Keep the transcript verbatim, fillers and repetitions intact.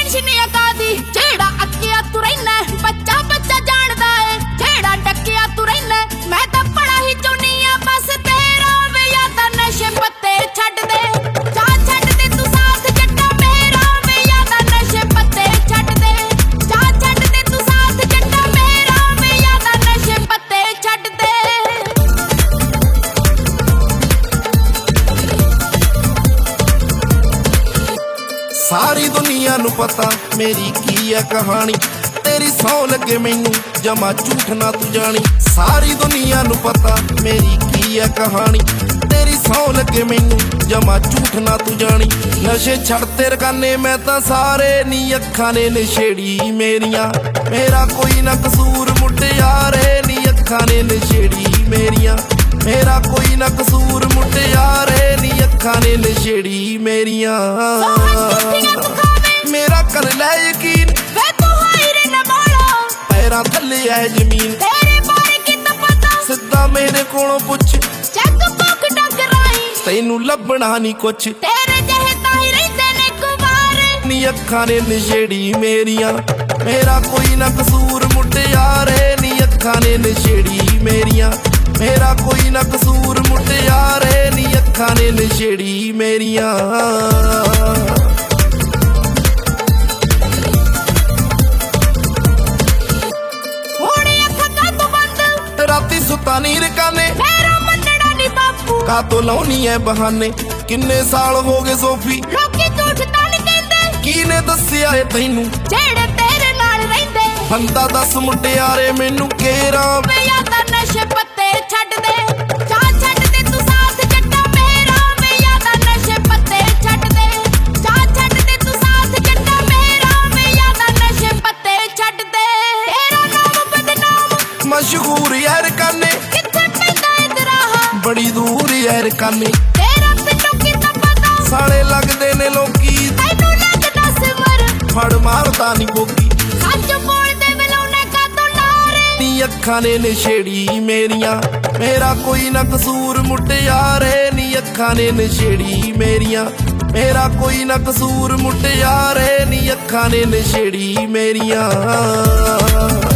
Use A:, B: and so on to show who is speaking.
A: Tension ਆ ਕਾਦੀ ਜਿਹੜਾ ਅੱਕਿਆ ਤੂੰ ਰਹਿਣਾ ਬੱਚਾ ਬੱਚਾ ਜਾਣਦਾ ਏ ਜਿਹੜਾ ਡੱਕਿਆ ਤੂੰ ਰਹਿਣਾ ਮੈਂ ਤਾਂ ਬੜਾ ਹੀ ਚਾਹੁੰਦੀ ਆ ਬਸ ਤੇਰਾ ਵੇ ਯਾਦਾਂ ਨਸ਼ੇ ਪੱਤੇ ਛੱਡ ਦੇ ਜਾ ਛੱਡ ਦੇ ਤੂੰ ਸਾਥ ਜੱਟਾ ਮੇਰਾ ਵੇ ਯਾਦਾਂ ਨਸ਼ੇ ਪੱਤੇ ਛੱਡ ਦੇ ਜਾ ਛੱਡ ਦੇ ਤੂੰ ਸਾਥ ਜੱਟਾ ਮੇਰਾ ਵੇ ਯਾਦਾਂ ਨਸ਼ੇ ਪੱਤੇ ਛੱਡ ਦੇ
B: सारी दुनिया नू पता मेरी की है कहानी तेरी सौ लगे मैनू जमा झूठ ना तू जानी सारी दुनिया नू पता मेरी की है कहानी तेरी सौ लगे मैनू जमा झूठ ना तू जानी नशे छड़ते रकाने मैं तां सारे नी अखां ने नशेड़ी मेरियां मेरा कोई ना कसूर मुटियारे नी अखां ने नशेड़ी मेरियां मेरा कोई ना कसूर मुटियारे नी अखां ने नशेड़ी मेरियां मेरा कर ले यकीन
A: वे तू हायरे न बोलो
B: पैरां थल्ले है जमीन
A: तेरे बारे की तो पता
B: सिद्धा मेरे कोलों पुछ
A: चेक बुक टकराई
B: तैनू लभना नहीं कुछ
A: तेरे जहे ताई रहंदे ने कुवार
B: नी अखां ने नशेड़ी मेरियां मेरा कोई ना कसूर मुटियारे नी अखां ने नशेड़ी मेरियां मेरा कोई ना कसूर मुटियारे नी अखां ने नशेड़ी मेरियां राती सुता नी रकाने
A: मेरा मनड़ा नी बापू
B: का तो लाउनी है बहाने किन्ने साल हो गए सोफी
A: लोकी झूठ तां नी कहंदे
B: कीने दस्सिया है तैनू
A: जेड़े तेरे नाल रहिंदे
B: बंदा दस मुटियारे मैनू केरा
A: वे यादां नशे पत्ते छड्ड दे जा छड्ड दे तू साथ जट्टा मेरा वे यादां नशे पत्ते छड्ड दे जा छड्ड दे तू साथ जट्टा मेरा वे यादां नशे पत्ते छड्ड दे तेरा नाम बदनाम
B: मशहूर यार काने
A: किथे पैंदा इधराहा
B: बड़ी दूर यार काने
A: तेरा पिंडों की तो पता
B: साले लगदे ने लोकी
A: तैनू लगदा सिमर
B: फड़ मारदा नी बोकी
A: सच बोलदे मिलाउने का तो नारे
B: नी अखां ने नशेड़ी मेरियां मेरा कोई ना कसूर मुटियारे नी अखां ने नशेड़ी मेरियां मेरा कोई ना कसूर मुटियारे नी अखां ने नशेड़ी मेरियां।